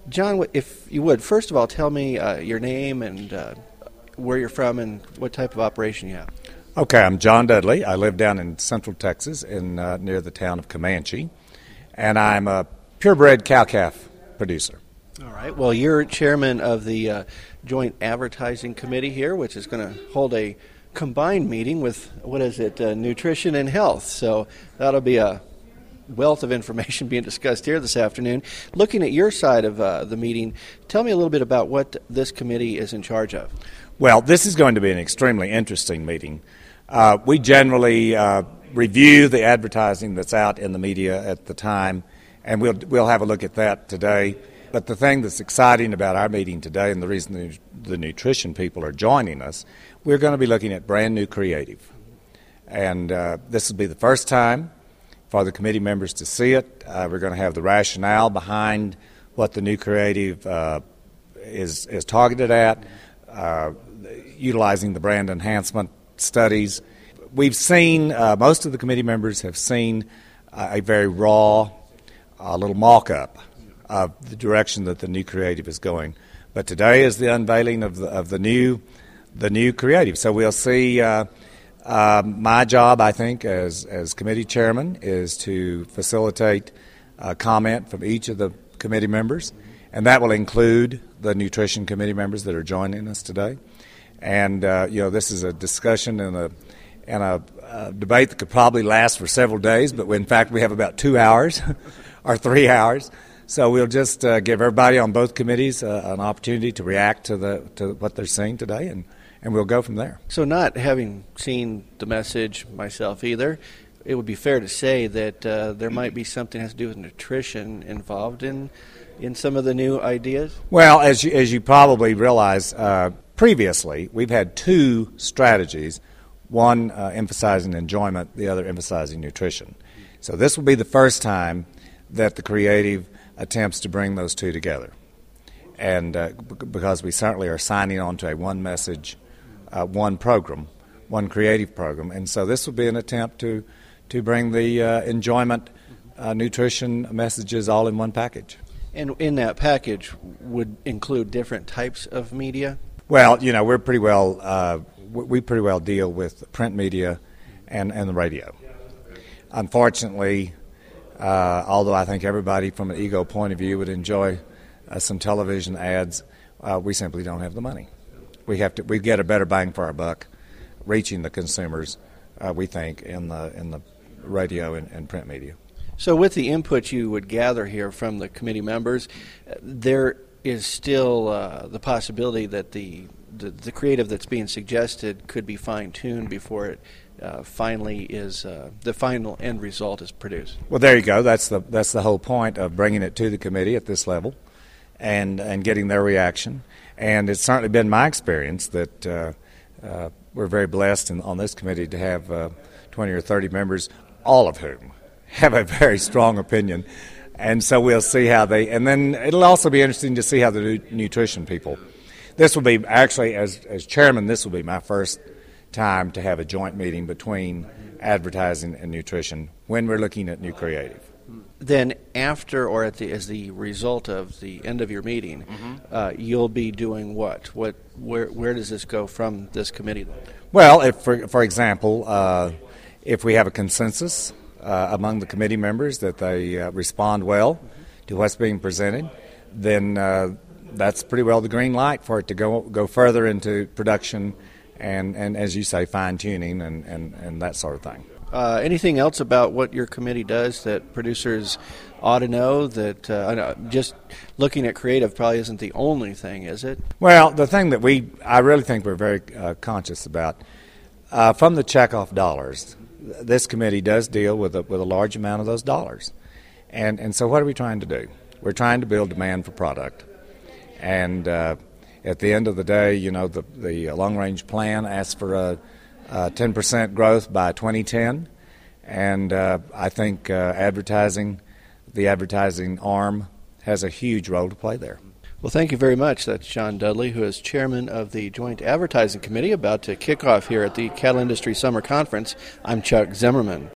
John, if you would, first of all, tell me your name and where you're from and what type of operation you have. Okay, I'm John Dudley. I live down in Central Texas near the town of Comanche, and I'm a purebred cow-calf producer. All right. Well, you're chairman of the Joint Advertising Committee here, which is going to hold a combined meeting with, nutrition and health. So that'll be a wealth of information being discussed here this afternoon. Looking at your side of the meeting, tell me a little bit about what this committee is in charge of. Well, this is going to be an extremely interesting meeting. We generally review the advertising that's out in the media at the time, and we'll have a look at that today. But the thing that's exciting about our meeting today, and the reason the nutrition people are joining us, we're going to be looking at brand new creative. And this will be the first time for the committee members to see it. We're going to have the rationale behind what the new creative is targeted at, utilizing the brand enhancement studies. We've seen, most of the committee members have seen a very raw little mock-up of the direction that the new creative is going. But today is the unveiling of the new creative. So we'll see. My job, I think, as committee chairman, is to facilitate comment from each of the committee members, and that will include the nutrition committee members that are joining us today. And this is a discussion and a debate that could probably last for several days, but in fact we have about 2 hours or 3 hours. So we'll just give everybody on both committees an opportunity to react to what they're seeing today, and we'll go from there. So not having seen the message myself either, it would be fair to say that there might be something that has to do with nutrition involved in some of the new ideas? Well, as you probably realize, previously we've had two strategies, one emphasizing enjoyment, the other emphasizing nutrition. So this will be the first time that the creative attempts to bring those two together. And because we certainly are signing on to a one message, one program, one creative program. And so this will be an attempt to bring the enjoyment, nutrition messages all in one package. And in that package would include different types of media? Well, we pretty well deal with print media and the radio. Unfortunately, although I think everybody from an ego point of view would enjoy some television ads, we simply don't have the money. We get a better bang for our buck reaching the consumers, we think, in the radio and print media. So with the input you would gather here from the committee members, there is still the possibility that the creative that's being suggested could be fine-tuned before it finally is the final end result is produced. Well, there you go. That's the whole point of bringing it to the committee at this level and getting their reaction. And it's certainly been my experience that we're very blessed on this committee to have 20 or 30 members, all of whom have a very strong opinion. And so we'll see how and then it'll also be interesting to see how the nutrition people. This will be, actually, as chairman, this will be my first time to have a joint meeting between advertising and nutrition when we're looking at new creative. Then after or as the result of the end of your meeting, you'll be doing what? Where does this go from this committee then? Well, for example, if we have a consensus among the committee members that they respond well to what's being presented, then that's pretty well the green light for it to go further into production and as you say, fine-tuning and that sort of thing. Anything else about what your committee does that producers ought to know? That just looking at creative probably isn't the only thing, is it? Well, the thing that I really think we're very conscious about, from the checkoff dollars, this committee does deal with a large amount of those dollars. And so what are we trying to do? We're trying to build demand for product. And at the end of the day, the long-range plan asks for a 10% growth by 2010. And I think the advertising arm has a huge role to play there. Well, thank you very much. That's John Dudley, who is chairman of the Joint Advertising Committee, about to kick off here at the Cattle Industry Summer Conference. I'm Chuck Zimmerman.